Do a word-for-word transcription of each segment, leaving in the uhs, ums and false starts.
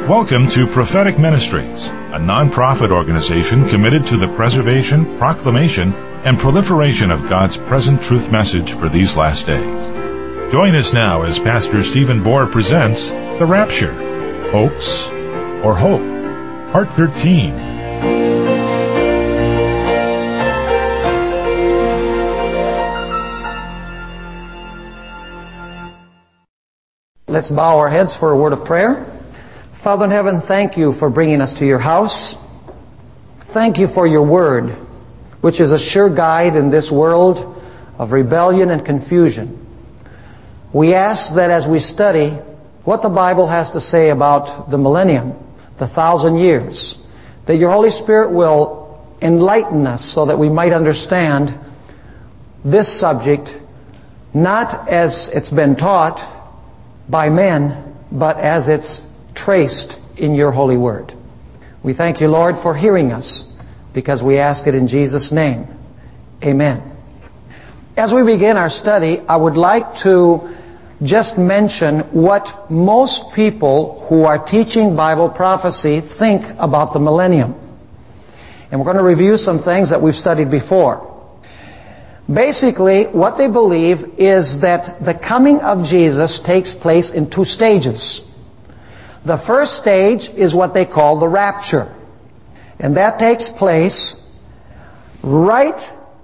Welcome to Prophetic Ministries, a non-profit organization committed to the preservation, proclamation, and proliferation of God's present truth message for these last days. Join us now as Pastor Stephen Bohr presents The Rapture, Hoax or Hope, Part thirteen. Let's bow our heads for a word of prayer. Father in heaven, thank you for bringing us to your house. Thank you for your word, which is a sure guide in this world of rebellion and confusion. We ask that as we study what the Bible has to say about the millennium, the thousand years, that your Holy Spirit will enlighten us so that we might understand this subject not as it's been taught by men, but as it's traced in your holy word. We thank you, Lord, for hearing us, because we ask it in Jesus' name. Amen. As we begin our study, I would like to just mention what most people who are teaching Bible prophecy think about the millennium. And we're going to review some things that we've studied before. Basically, what they believe is that the coming of Jesus takes place in two stages. The first stage is what they call the rapture. And that takes place right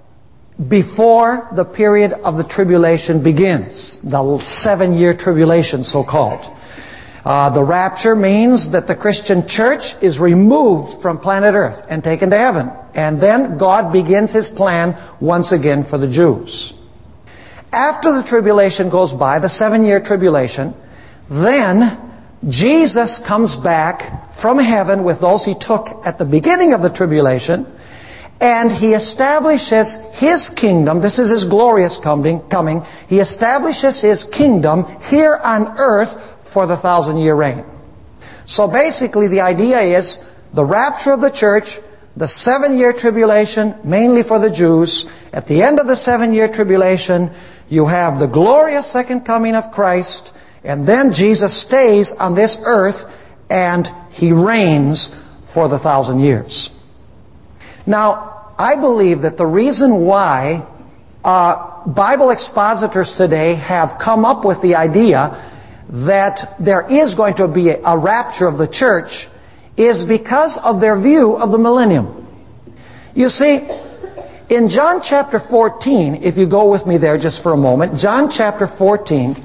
before the period of the tribulation begins. The seven-year tribulation, so-called. Uh, the rapture means that the Christian church is removed from planet Earth and taken to heaven. And then God begins His plan once again for the Jews. After the tribulation goes by, the seven-year tribulation, then Jesus comes back from heaven with those He took at the beginning of the tribulation, and He establishes His kingdom. This is His glorious coming. coming. He establishes His kingdom here on earth for the thousand-year reign. So basically the idea is the rapture of the church, the seven-year tribulation, mainly for the Jews. At the end of the seven-year tribulation, you have the glorious second coming of Christ, and then Jesus stays on this earth and He reigns for the thousand years. Now, I believe that the reason why uh, Bible expositors today have come up with the idea that there is going to be a, a rapture of the church is because of their view of the millennium. You see, in John chapter fourteen, if you go with me there just for a moment, John chapter fourteen,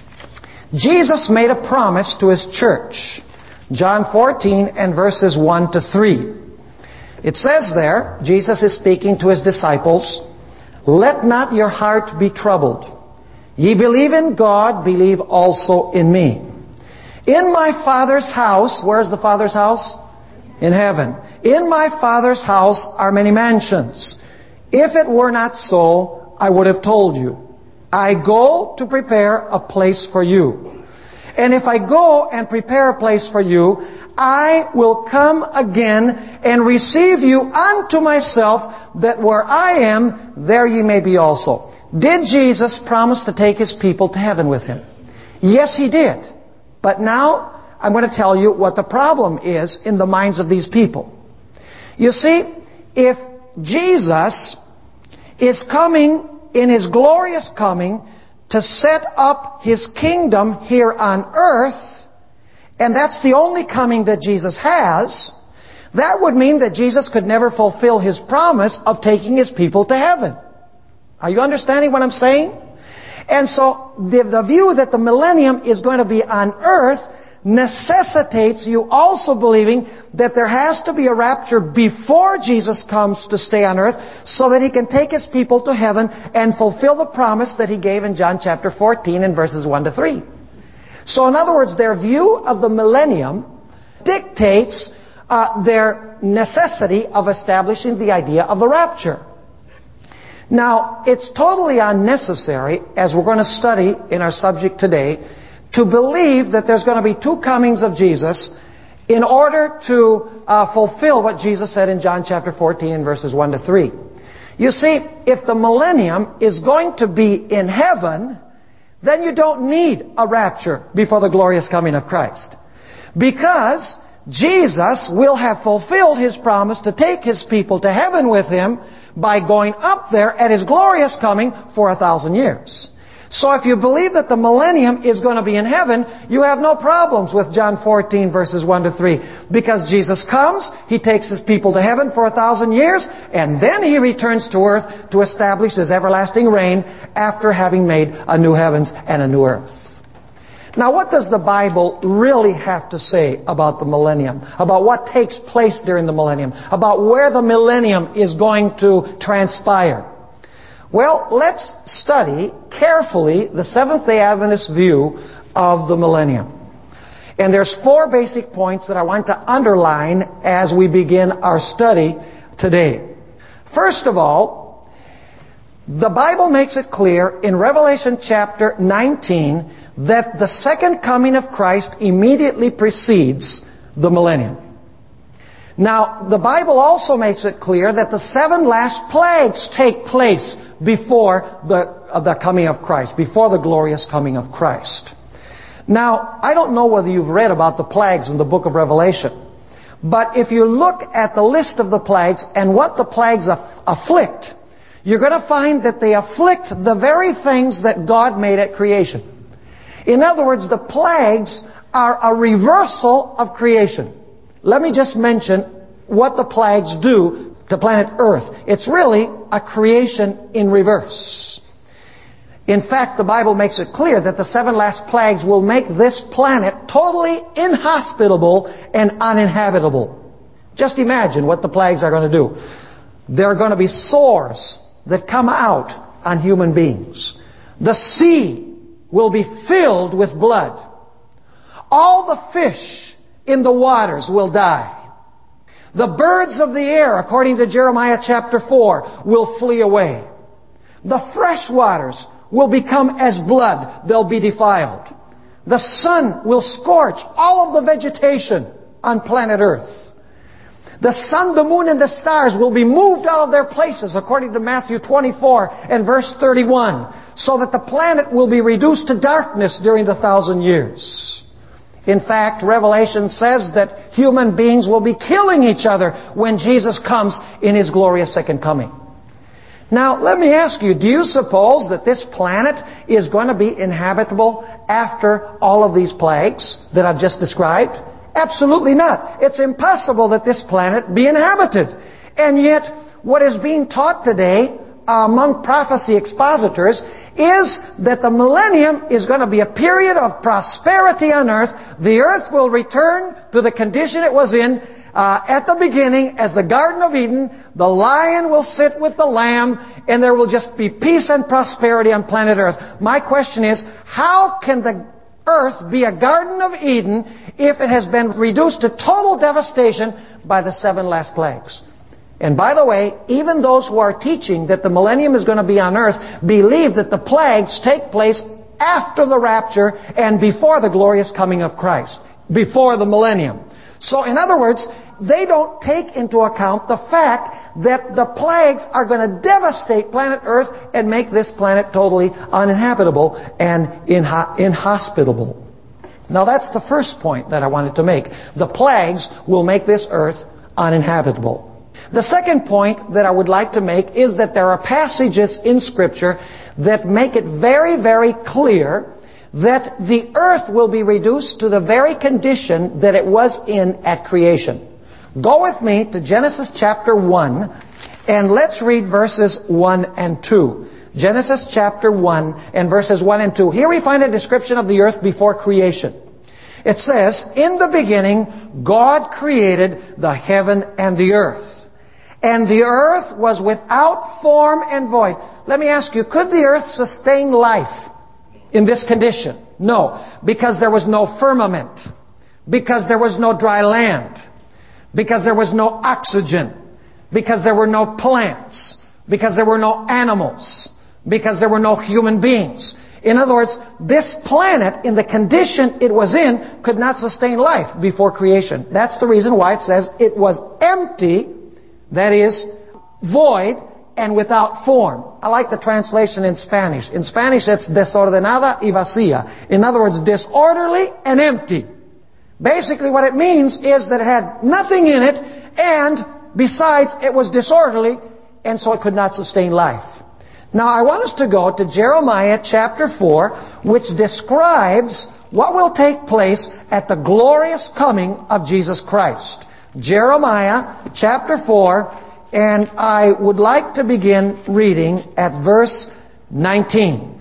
Jesus made a promise to His church. John fourteen and verses one to three. It says there, Jesus is speaking to His disciples, "Let not your heart be troubled. Ye believe in God, believe also in me. In my Father's house," where's the Father's house? In heaven. "In my Father's house are many mansions. If it were not so, I would have told you. I go to prepare a place for you. And if I go and prepare a place for you, I will come again and receive you unto myself, that where I am, there ye may be also." Did Jesus promise to take His people to heaven with Him? Yes, He did. But now, I'm going to tell you what the problem is in the minds of these people. You see, if Jesus is coming in His glorious coming to set up His kingdom here on earth, and that's the only coming that Jesus has, that would mean that Jesus could never fulfill His promise of taking His people to heaven. Are you understanding what I'm saying? And so the, the view that the millennium is going to be on earth necessitates you also believing that there has to be a rapture before Jesus comes to stay on earth, so that He can take His people to heaven and fulfill the promise that He gave in John chapter fourteen and verses one to three. So in other words, their view of the millennium dictates uh, their necessity of establishing the idea of the rapture. Now, it's totally unnecessary, as we're going to study in our subject today, to believe that there's going to be two comings of Jesus in order to uh, fulfill what Jesus said in John chapter fourteen, verses one to three. You see, if the millennium is going to be in heaven, then you don't need a rapture before the glorious coming of Christ. Because Jesus will have fulfilled His promise to take His people to heaven with Him by going up there at His glorious coming for a thousand years. So if you believe that the millennium is going to be in heaven, you have no problems with John fourteen verses one to three. Because Jesus comes, He takes His people to heaven for a thousand years, and then He returns to earth to establish His everlasting reign after having made a new heavens and a new earth. Now, what does the Bible really have to say about the millennium? About what takes place during the millennium? About where the millennium is going to transpire? Well, let's study carefully the Seventh-day Adventist view of the millennium. And there's four basic points that I want to underline as we begin our study today. First of all, the Bible makes it clear in Revelation chapter nineteen that the second coming of Christ immediately precedes the millennium. Now, the Bible also makes it clear that the seven last plagues take place before the, uh, the coming of Christ, before the glorious coming of Christ. Now, I don't know whether you've read about the plagues in the book of Revelation, but if you look at the list of the plagues and what the plagues aff- afflict, you're going to find that they afflict the very things that God made at creation. In other words, the plagues are a reversal of creation. Let me just mention what the plagues do to planet Earth. It's really a creation in reverse. In fact, the Bible makes it clear that the seven last plagues will make this planet totally inhospitable and uninhabitable. Just imagine what the plagues are going to do. There are going to be sores that come out on human beings. The sea will be filled with blood. All the fish in the waters will die. The birds of the air, according to Jeremiah chapter four, will flee away. The fresh waters will become as blood. They'll be defiled. The sun will scorch all of the vegetation on planet Earth. The sun, the moon, and the stars will be moved out of their places, according to Matthew twenty-four and verse thirty-one, so that the planet will be reduced to darkness during the thousand years. In fact, Revelation says that human beings will be killing each other when Jesus comes in His glorious second coming. Now, let me ask you, do you suppose that this planet is going to be inhabitable after all of these plagues that I've just described? Absolutely not. It's impossible that this planet be inhabited. And yet, what is being taught today among prophecy expositors is that the millennium is going to be a period of prosperity on earth. The earth will return to the condition it was in uh, at the beginning as the Garden of Eden. The lion will sit with the lamb, and there will just be peace and prosperity on planet Earth. My question is, how can the earth be a Garden of Eden if it has been reduced to total devastation by the seven last plagues? And by the way, even those who are teaching that the millennium is going to be on earth believe that the plagues take place after the rapture and before the glorious coming of Christ, before the millennium. So in other words, they don't take into account the fact that the plagues are going to devastate planet Earth and make this planet totally uninhabitable and inho- inhospitable. Now that's the first point that I wanted to make. The plagues will make this earth uninhabitable. The second point that I would like to make is that there are passages in Scripture that make it very, very clear that the earth will be reduced to the very condition that it was in at creation. Go with me to Genesis chapter one, and let's read verses one and two. Genesis chapter one and verses one and two. Here we find a description of the earth before creation. It says, "In the beginning, God created the heaven and the earth. And the earth was without form and void." Let me ask you, could the earth sustain life in this condition? No, because there was no firmament, because there was no dry land, because there was no oxygen, because there were no plants, because there were no animals, because there were no human beings. In other words, this planet, in the condition it was in, could not sustain life before creation. That's the reason why it says it was empty, that is, void, and without form. I like the translation in Spanish. In Spanish it's desordenada y vacía. In other words, disorderly and empty. Basically what it means is that it had nothing in it, and besides it was disorderly, and so it could not sustain life. Now I want us to go to Jeremiah chapter four, which describes what will take place at the glorious coming of Jesus Christ. Jeremiah chapter four, and I would like to begin reading at verse nineteen.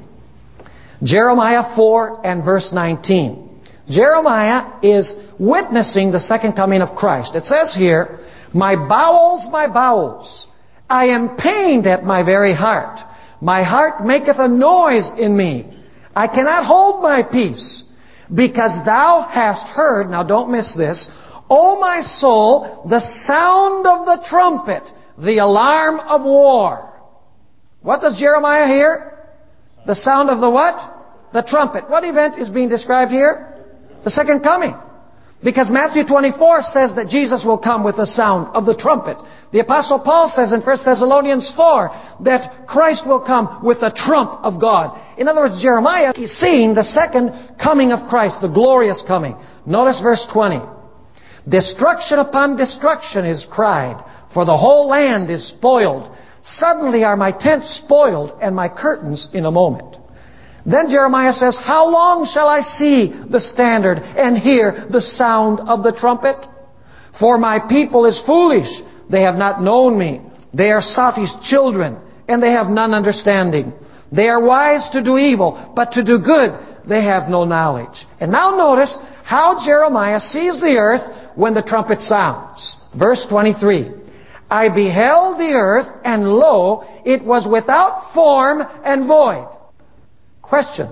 Jeremiah four and verse nineteen. Jeremiah is witnessing the second coming of Christ. It says here, "My bowels, my bowels, I am pained at my very heart. My heart maketh a noise in me. I cannot hold my peace, because thou hast heard," now don't miss this, "O my soul, the sound of the trumpet, the alarm of war." What does Jeremiah hear? The sound of the what? The trumpet. What event is being described here? The second coming. Because Matthew twenty-four says that Jesus will come with the sound of the trumpet. The Apostle Paul says in First Thessalonians four that Christ will come with the trump of God. In other words, Jeremiah is seeing the second coming of Christ, the glorious coming. Notice verse twenty. "Destruction upon destruction is cried, for the whole land is spoiled. Suddenly are my tents spoiled, and my curtains in a moment." Then Jeremiah says, "How long shall I see the standard and hear the sound of the trumpet? For my people is foolish. They have not known me. They are Sati's children, and they have none understanding. They are wise to do evil, but to do good they have no knowledge." And now notice how Jeremiah sees the earth when the trumpet sounds. Verse twenty-three. "I beheld the earth, and lo, it was without form and void." Question.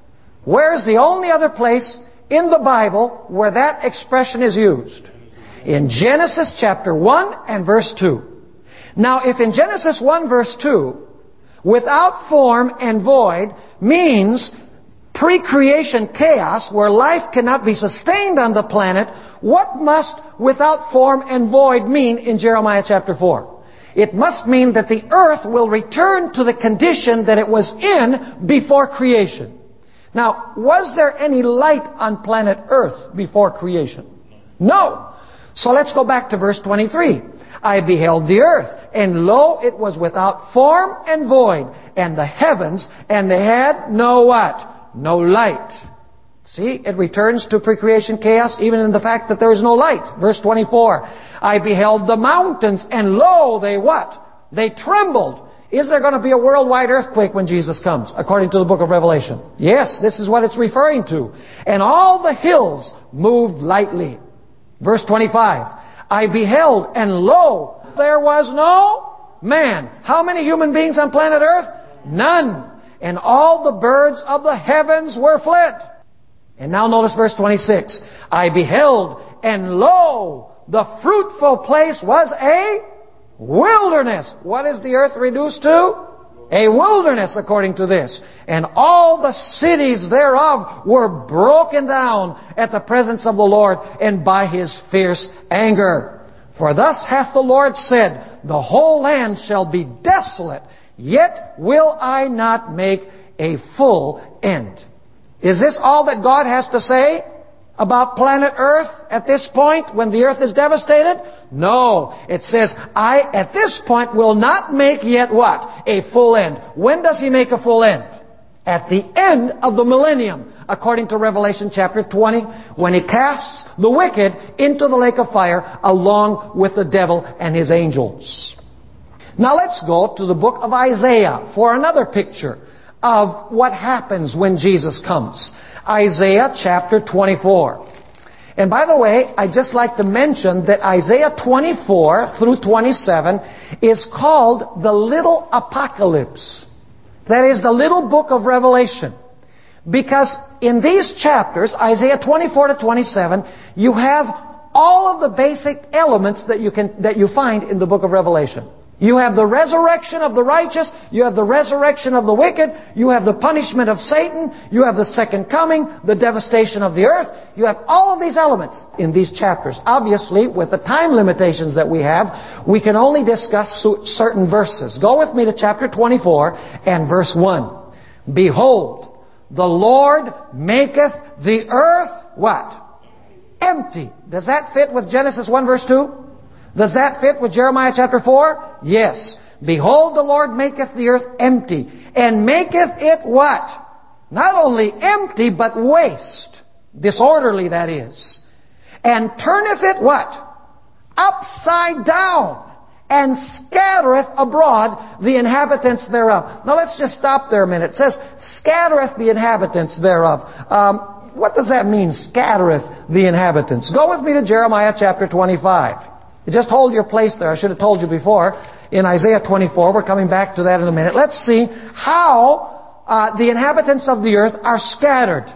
Where is the only other place in the Bible where that expression is used? In Genesis chapter one and verse two. Now if in Genesis one verse two, without form and void means pre-creation chaos where life cannot be sustained on the planet, what must without form and void mean in Jeremiah chapter four? It must mean that the earth will return to the condition that it was in before creation. Now, was there any light on planet Earth before creation? No. So let's go back to verse twenty-three. "I beheld the earth, and lo, it was without form and void, and the heavens, and they had no what? No light." See, it returns to pre-creation chaos even in the fact that there is no light. Verse twenty-four. "I beheld the mountains, and lo, they what? They trembled." Is there going to be a worldwide earthquake when Jesus comes, according to the book of Revelation? Yes, this is what it's referring to. "And all the hills moved lightly." Verse twenty-five. "I beheld, and lo, there was no man." How many human beings on planet Earth? None. "And all the birds of the heavens were fled." And now notice verse twenty-six. "I beheld, and lo, the fruitful place was a wilderness." What is the earth reduced to? A wilderness, according to this. "And all the cities thereof were broken down at the presence of the Lord and by His fierce anger. For thus hath the Lord said, the whole land shall be desolate, yet will I not make a full end." Is this all that God has to say about planet Earth at this point when the earth is devastated? No. It says, "I at this point will not make yet what? A full end." When does He make a full end? At the end of the millennium, according to Revelation chapter twenty, when He casts the wicked into the lake of fire along with the devil and his angels. Now let's go to the book of Isaiah for another picture of what happens when Jesus comes. Isaiah chapter twenty-four. And by the way, I'd just like to mention that Isaiah twenty-four through twenty-seven is called the Little Apocalypse. That is the little book of Revelation. Because in these chapters, Isaiah twenty-four to twenty-seven, you have all of the basic elements that you can that you find in the book of Revelation. You have the resurrection of the righteous. You have the resurrection of the wicked. You have the punishment of Satan. You have the second coming, the devastation of the earth. You have all of these elements in these chapters. Obviously, with the time limitations that we have, we can only discuss certain verses. Go with me to chapter twenty-four and verse one. "Behold, the Lord maketh the earth," what? empty. Does that fit with Genesis one verse two? Does that fit with Jeremiah chapter four? Yes. Behold, the Lord maketh the earth empty, and maketh it what? Not only empty, but waste. Disorderly, that is. And turneth it what? Upside down, and scattereth abroad the inhabitants thereof. Now let's just stop there a minute. It says, scattereth the inhabitants thereof. Um, what does that mean, scattereth the inhabitants? Go with me to Jeremiah chapter twenty-five. You just hold your place there. I should have told you before. In Isaiah twenty-four, we're coming back to that in a minute. Let's see how uh, the inhabitants of the earth are scattered.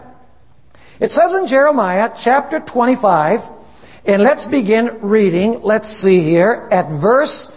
It says in Jeremiah chapter twenty-five, and let's begin reading, let's see here, at verse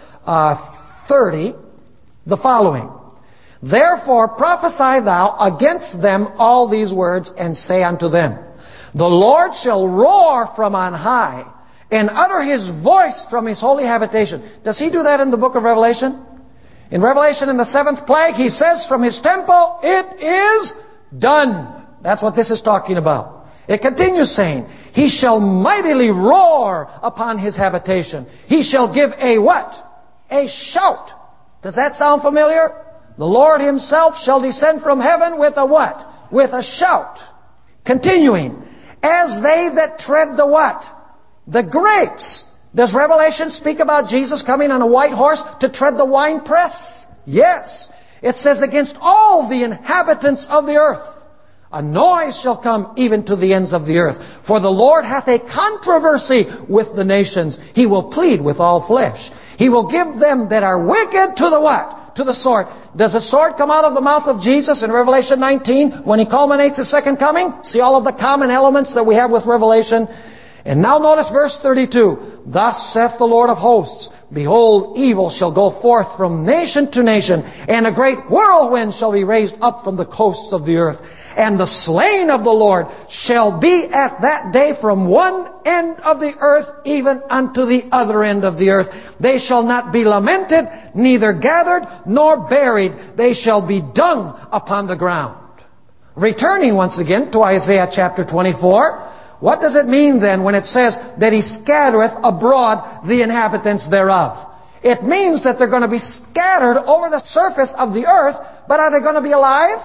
uh, thirty, the following. Therefore prophesy thou against them all these words, and say unto them, the Lord shall roar from on high, and utter His voice from His holy habitation. Does He do that in the book of Revelation? In Revelation, in the seventh plague, He says from His temple, it is done. That's what this is talking about. It continues saying, He shall mightily roar upon His habitation. He shall give a what? A shout. Does that sound familiar? The Lord Himself shall descend from heaven with a what? With a shout. Continuing, as they that tread the what? The grapes. Does Revelation speak about Jesus coming on a white horse to tread the winepress? Yes. It says, against all the inhabitants of the earth, a noise shall come even to the ends of the earth. For the Lord hath a controversy with the nations. He will plead with all flesh. He will give them that are wicked to the what? To the sword. Does the sword come out of the mouth of Jesus in Revelation nineteen when He culminates His second coming? See all of the common elements that we have with Revelation. And now notice verse thirty-two. Thus saith the Lord of hosts, behold, evil shall go forth from nation to nation, and a great whirlwind shall be raised up from the coasts of the earth. And the slain of the Lord shall be at that day from one end of the earth even unto the other end of the earth. They shall not be lamented, neither gathered nor buried. They shall be dung upon the ground. Returning once again to Isaiah chapter twenty-four, what does it mean then when it says that He scattereth abroad the inhabitants thereof? It means that they're going to be scattered over the surface of the earth, but are they going to be alive?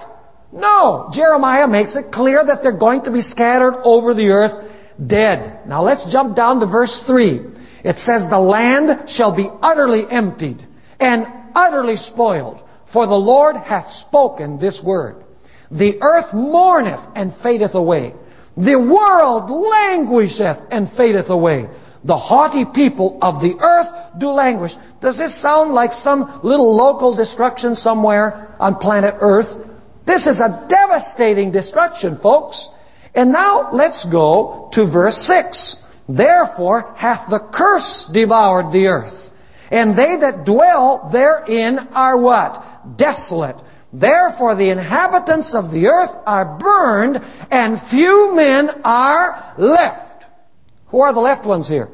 No. Jeremiah makes it clear that they're going to be scattered over the earth dead. Now let's jump down to verse three. It says, the land shall be utterly emptied and utterly spoiled, for the Lord hath spoken this word. The earth mourneth and fadeth away. The world languisheth and fadeth away. The haughty people of the earth do languish. Does this sound like some little local destruction somewhere on planet Earth? This is a devastating destruction, folks. And now let's go to verse six. Therefore hath the curse devoured the earth, and they that dwell therein are what? Desolate. Therefore the inhabitants of the earth are burned, and few men are left. Who are the left ones here?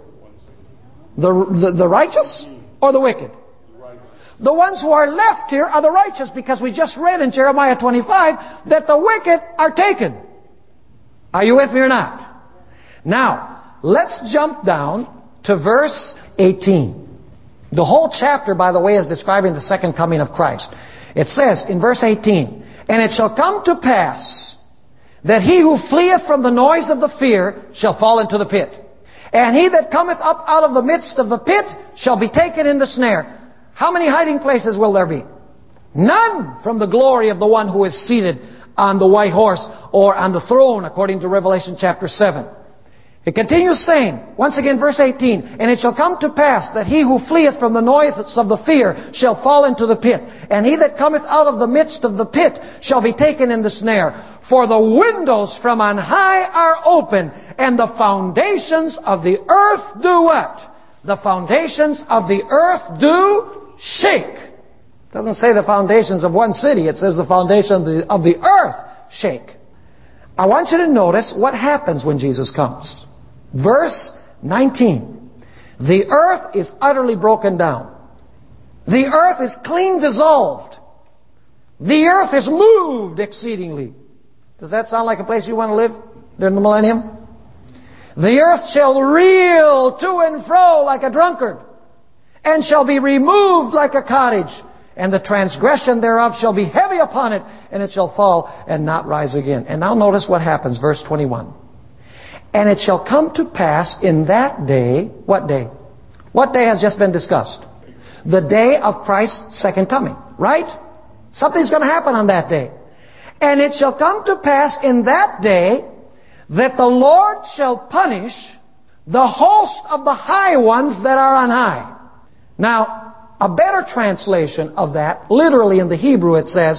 The, the, the righteous or the wicked? The ones who are left here are the righteous, because we just read in Jeremiah twenty-five that the wicked are taken. Are you with me or not? Now, let's jump down to verse eighteen. The whole chapter, by the way, is describing the second coming of Christ. It says in verse eighteen, and it shall come to pass that he who fleeth from the noise of the fear shall fall into the pit. And he that cometh up out of the midst of the pit shall be taken in the snare. How many hiding places will there be? None from the glory of the one who is seated on the white horse or on the throne, according to Revelation chapter seven. It continues saying, once again, verse eighteen, and it shall come to pass that he who fleeth from the noise of the fear shall fall into the pit, and he that cometh out of the midst of the pit shall be taken in the snare. For the windows from on high are open, and the foundations of the earth do what? The foundations of the earth do shake. It doesn't say the foundations of one city. It says the foundations of the, of the earth shake. I want you to notice what happens when Jesus comes. Verse nineteen. The earth is utterly broken down. The earth is clean dissolved. The earth is moved exceedingly. Does that sound like a place you want to live during the millennium? The earth shall reel to and fro like a drunkard, and shall be removed like a cottage, and the transgression thereof shall be heavy upon it, and it shall fall and not rise again. And now notice what happens, verse twenty-one. And it shall come to pass in that day, what day? What day has just been discussed? The day of Christ's second coming, right? Something's going to happen on that day. And it shall come to pass in that day that the Lord shall punish the host of the high ones that are on high. Now, a better translation of that, literally in the Hebrew it says,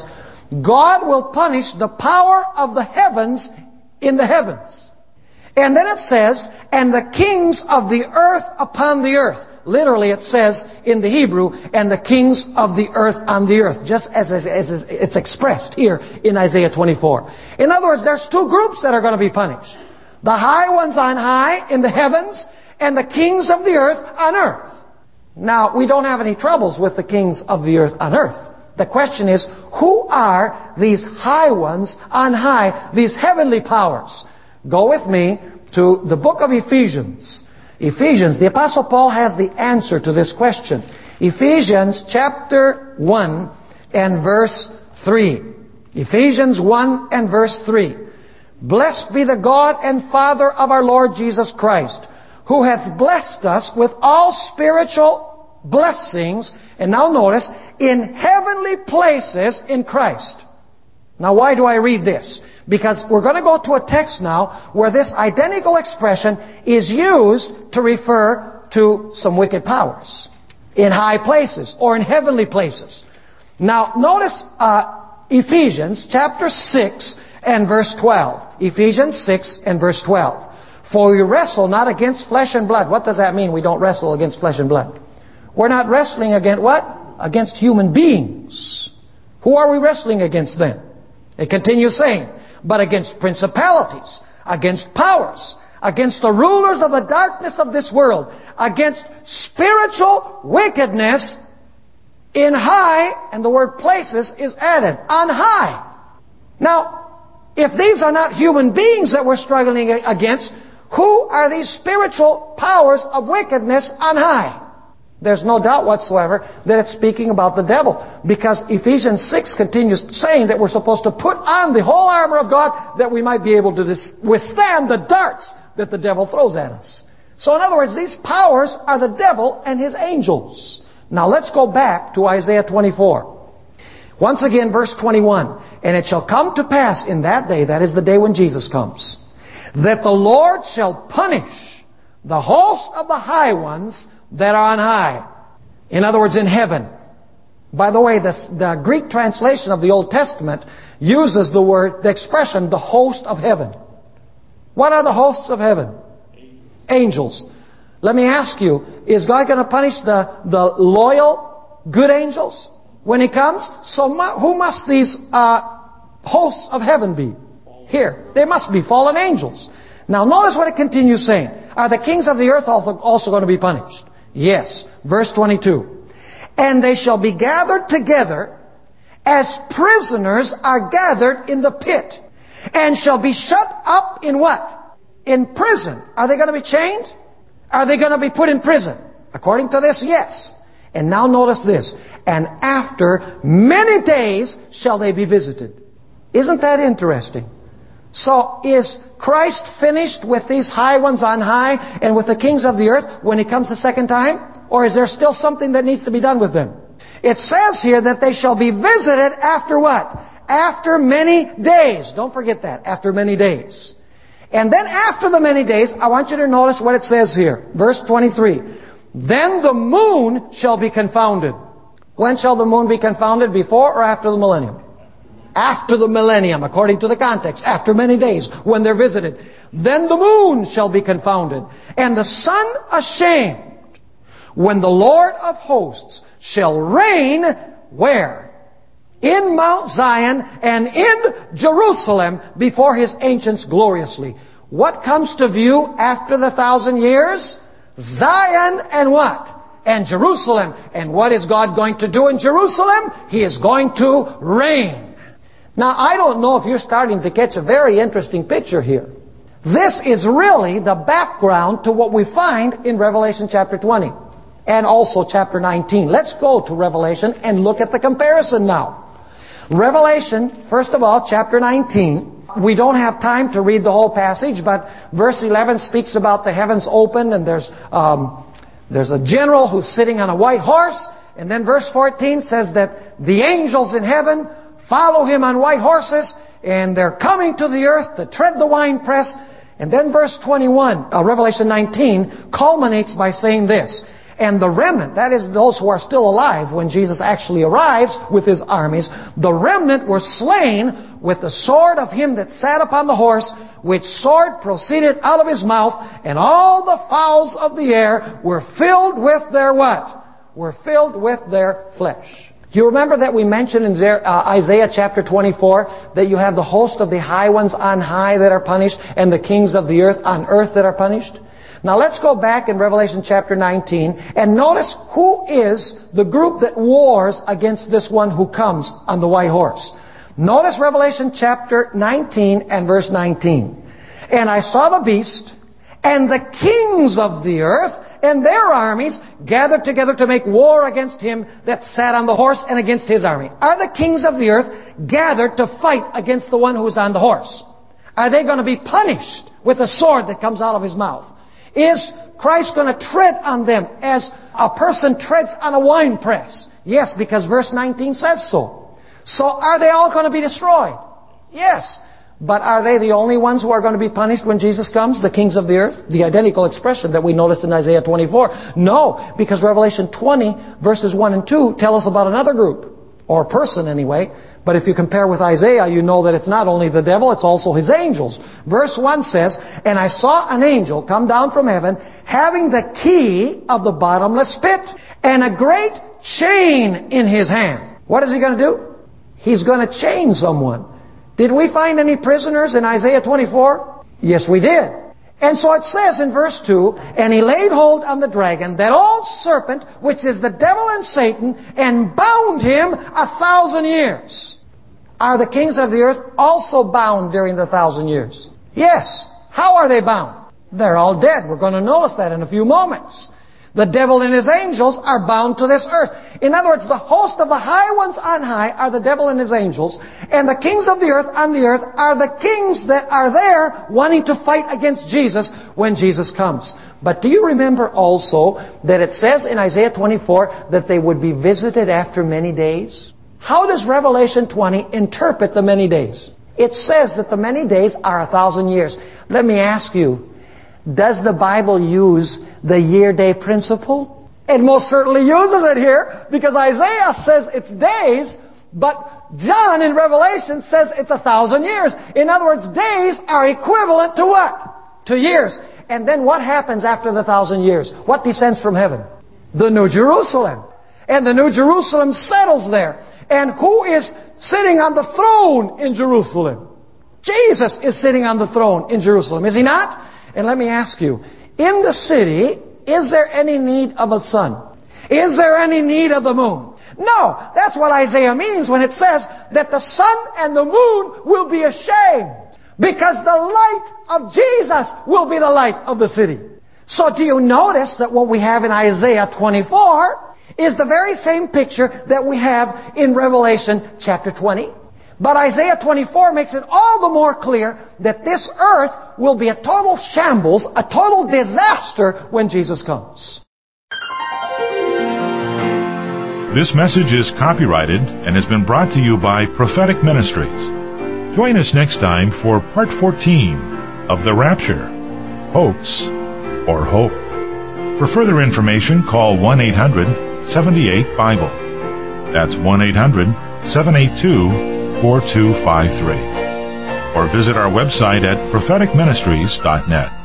God will punish the power of the heavens in the heavens. And then it says, and the kings of the earth upon the earth. Literally it says in the Hebrew, and the kings of the earth on the earth. Just as it's expressed here in Isaiah twenty-four. In other words, there's two groups that are going to be punished. The high ones on high in the heavens, and the kings of the earth on earth. Now, we don't have any troubles with the kings of the earth on earth. The question is, who are these high ones on high, these heavenly powers? Go with me to the book of Ephesians. Ephesians, the Apostle Paul has the answer to this question. Ephesians chapter one and verse three. Ephesians one and verse three. Blessed be the God and Father of our Lord Jesus Christ, who hath blessed us with all spiritual blessings, and now notice, in heavenly places in Christ. Now why do I read this? Because we're going to go to a text now where this identical expression is used to refer to some wicked powers in high places or in heavenly places. Now notice uh, Ephesians chapter six and verse twelve. Ephesians six and verse twelve. For we wrestle not against flesh and blood. What does that mean? We don't wrestle against flesh and blood. We're not wrestling against what? Against human beings. Who are we wrestling against then? It continues saying, but against principalities, against powers, against the rulers of the darkness of this world, against spiritual wickedness in high, and the word places is added, on high. Now, if these are not human beings that we're struggling against, who are these spiritual powers of wickedness on high? There's no doubt whatsoever that it's speaking about the devil. Because Ephesians six continues saying that we're supposed to put on the whole armor of God that we might be able to withstand the darts that the devil throws at us. So in other words, these powers are the devil and his angels. Now let's go back to Isaiah twenty-four. Once again, verse twenty-one. And it shall come to pass in that day, that is the day when Jesus comes, that the Lord shall punish the host of the high ones that are on high. In other words, in heaven. By the way, this, the Greek translation of the Old Testament uses the word, the expression, the host of heaven. What are the hosts of heaven? Angels. Let me ask you, is God going to punish the, the loyal, good angels when He comes? So mu- who must these uh, hosts of heaven be? Here. They must be fallen angels. Now notice what it continues saying. Are the kings of the earth also, also going to be punished? Yes. Verse twenty-two. And they shall be gathered together as prisoners are gathered in the pit, and shall be shut up in what? In prison. Are they going to be chained? Are they going to be put in prison? According to this, yes. And now notice this. And after many days shall they be visited. Isn't that interesting? So is Christ finished with these high ones on high and with the kings of the earth when He comes the second time? Or is there still something that needs to be done with them? It says here that they shall be visited after what? After many days. Don't forget that. After many days. And then after the many days, I want you to notice what it says here. Verse twenty-three. Then the moon shall be confounded. When shall the moon be confounded? Before or after the millennium? After the millennium, according to the context. After many days, when they're visited. Then the moon shall be confounded, and the sun ashamed, when the Lord of hosts shall reign, where? In Mount Zion and in Jerusalem before His ancients gloriously. What comes to view after the thousand years? Zion and what? And Jerusalem. And what is God going to do in Jerusalem? He is going to reign. Now, I don't know if you're starting to catch a very interesting picture here. This is really the background to what we find in Revelation chapter twenty and also chapter nineteen. Let's go to Revelation and look at the comparison now. Revelation, first of all, chapter nineteen. We don't have time to read the whole passage, but verse eleven speaks about the heavens open, and there's um, there's a general who's sitting on a white horse. And then verse fourteen says that the angels in heaven follow him on white horses, and they're coming to the earth to tread the winepress. And then verse twenty-one, uh, Revelation nineteen, culminates by saying this. And the remnant, that is those who are still alive when Jesus actually arrives with his armies, the remnant were slain with the sword of him that sat upon the horse, which sword proceeded out of his mouth, and all the fowls of the air were filled with their what? Were filled with their flesh. Do you remember that we mentioned in Isaiah chapter twenty-four that you have the host of the high ones on high that are punished and the kings of the earth on earth that are punished? Now let's go back in Revelation chapter nineteen and notice who is the group that wars against this one who comes on the white horse. Notice Revelation chapter nineteen and verse nineteen. And I saw the beast and the kings of the earth and their armies gathered together to make war against him that sat on the horse and against his army. Are the kings of the earth gathered to fight against the one who is on the horse? Are they going to be punished with a sword that comes out of his mouth? Is Christ going to tread on them as a person treads on a winepress? Yes, because verse nineteen says so. So are they all going to be destroyed? Yes. But are they the only ones who are going to be punished when Jesus comes, the kings of the earth? The identical expression that we noticed in Isaiah twenty-four. No, because Revelation twenty, verses one and two, tell us about another group, or person anyway. But if you compare with Isaiah, you know that it's not only the devil, it's also his angels. Verse one says, and I saw an angel come down from heaven, having the key of the bottomless pit, and a great chain in his hand. What is he going to do? He's going to chain someone. Did we find any prisoners in Isaiah twenty-four? Yes, we did. And so it says in verse two, and he laid hold on the dragon, that old serpent, which is the devil and Satan, and bound him a thousand years. Are the kings of the earth also bound during the thousand years? Yes. How are they bound? They're all dead. We're going to notice that in a few moments. The devil and his angels are bound to this earth. In other words, the host of the high ones on high are the devil and his angels, and the kings of the earth on the earth are the kings that are there wanting to fight against Jesus when Jesus comes. But do you remember also that it says in Isaiah twenty-four that they would be visited after many days? How does Revelation twenty interpret the many days? It says that the many days are a thousand years. Let me ask you, does the Bible use the year-day principle? It most certainly uses it here, because Isaiah says it's days, but John in Revelation says it's a thousand years. In other words, days are equivalent to what? To years. And then what happens after the thousand years? What descends from heaven? The New Jerusalem. And the New Jerusalem settles there. And who is sitting on the throne in Jerusalem? Jesus is sitting on the throne in Jerusalem, is he not? And let me ask you, in the city, is there any need of a sun? Is there any need of the moon? No, that's what Isaiah means when it says that the sun and the moon will be ashamed, because the light of Jesus will be the light of the city. So do you notice that what we have in Isaiah twenty-four is the very same picture that we have in Revelation chapter twenty? But Isaiah twenty-four makes it all the more clear that this earth will be a total shambles, a total disaster when Jesus comes. This message is copyrighted and has been brought to you by Prophetic Ministries. Join us next time for Part fourteen of The Rapture, Hoax or Hope. For further information, call one eight hundred seven eight Bible. That's one eight hundred seven eight two four two five three. Or visit our website at prophetic ministries dot net.